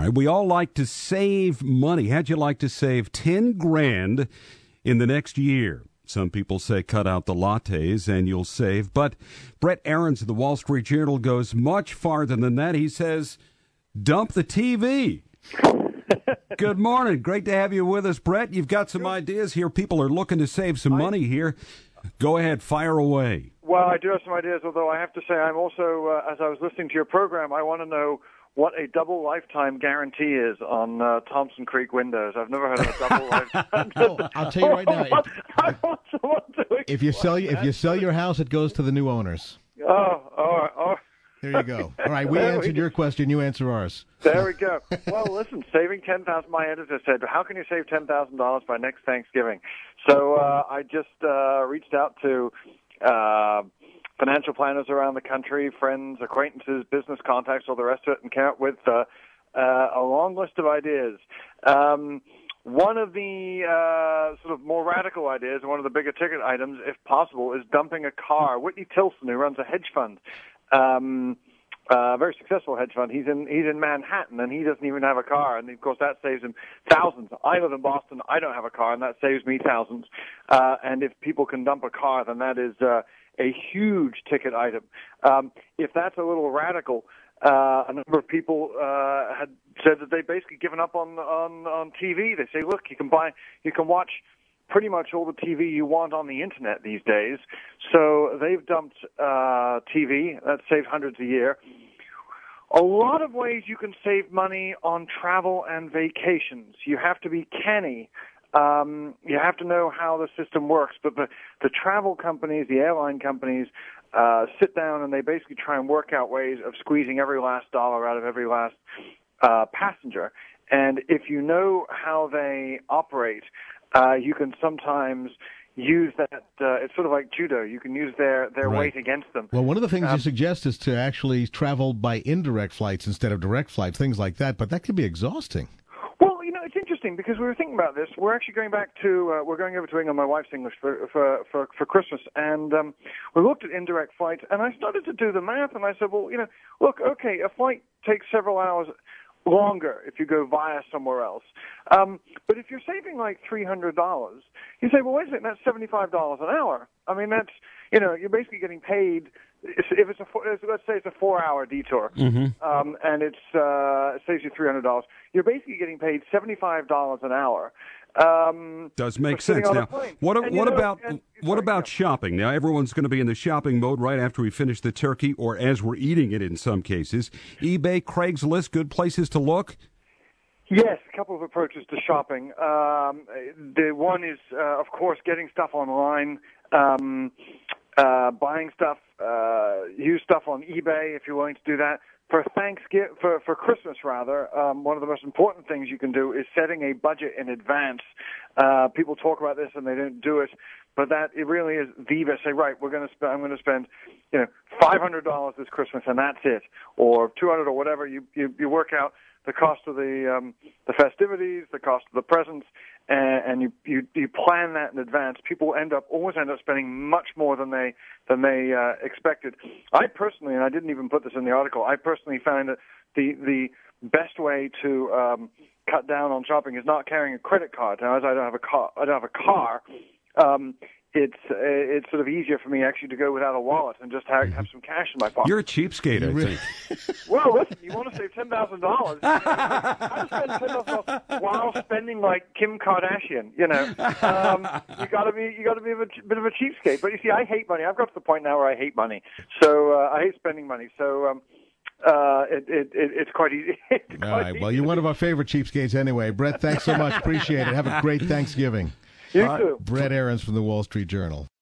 right, we all like to save money. How'd you like to save 10 grand in the next year? Some people say cut out the lattes and you'll save. But Brett Aarons of the Wall Street Journal goes much farther than that. He says, dump the TV. Good morning. Great to have you with us, Brett. You've got some ideas here. People are looking to save some money here. Go ahead. Fire away. Well, I do have some ideas, although I have to say I'm also, as I was listening to your program, I want to know what a double lifetime guarantee is on Thompson Creek windows. I've never heard of a double lifetime. Oh, I'll tell you right now. I want someone to If you sell your house, it goes to the new owners. Oh. There you go. All right, we answered your question. You answer ours. There we go. Well, listen, saving $10,000. My editor said, "How can you save $10,000 by next Thanksgiving?" So I just reached out to financial planners around the country, friends, acquaintances, business contacts, all the rest of it, and came up with a long list of ideas. One of the sort of more radical ideas, one of the bigger ticket items, if possible, is dumping a car. Whitney Tilson, who runs a hedge fund, a very successful hedge fund, he's in Manhattan, and he doesn't even have a car, and of course that saves him thousands. I live in Boston, I don't have a car, and that saves me thousands. And if people can dump a car, then that is a huge ticket item. If that's a little radical, a number of people had said that they've basically given up on TV. They say, look, you can watch pretty much all the TV you want on the internet these days. So they've dumped TV. That saves hundreds a year. A lot of ways you can save money on travel and vacations. You have to be canny. You have to know how the system works, but the travel companies, the airline companies, sit down and they basically try and work out ways of squeezing every last dollar out of every last passenger. And if you know how they operate, you can sometimes use that. It's sort of like judo. You can use their weight against them. Well, one of the things you suggest is to actually travel by indirect flights instead of direct flights, things like that, but that could be exhausting. Well, it's interesting because we were thinking about this. We're actually going back to, we're going over to England, my wife's English, for Christmas, and we looked at indirect flights, and I started to do the math, and I said, well, look, okay, a flight takes several hours longer if you go via somewhere else. But if you're saving like $300, you say, well, wait a second, that's $75 an hour. I mean, that's, you're basically getting paid. If it's let's say it's a 4-hour detour, and it saves you $300, you're basically getting paid $75 an hour. Does make sense. Now, what about shopping? Now, everyone's going to be in the shopping mode right after we finish the turkey, or as we're eating it in some cases. eBay, Craigslist, good places to look? Yes, a couple of approaches to shopping. The one is, of course, getting stuff online, buying stuff, use stuff on eBay if you're willing to do that. For Christmas, one of the most important things you can do is setting a budget in advance. People talk about this and they don't do it, but it really is the best. Say, right, I'm going to spend, $500 this Christmas and that's it, or $200 or whatever. You work out the cost of the festivities, the cost of the presents, and you plan that in advance. People always end up spending much more than they expected. I personally, and I didn't even put this in the article, I personally found that the best way to cut down on shopping is not carrying a credit card. Now, as I don't have a car. It's sort of easier for me actually to go without a wallet and just have some cash in my pocket. You're a cheapskate, I think. Well, listen, you want to save $10,000? How to spend $10,000 while spending like Kim Kardashian? You got to be a bit of a cheapskate. But you see, I hate money. I've got to the point now where I hate money. So I hate spending money. So it's quite easy. All right. Well, you're one of our favorite cheapskates anyway. Brett, thanks so much. Appreciate it. Have a great Thanksgiving. You too. Brett Aarons from the Wall Street Journal.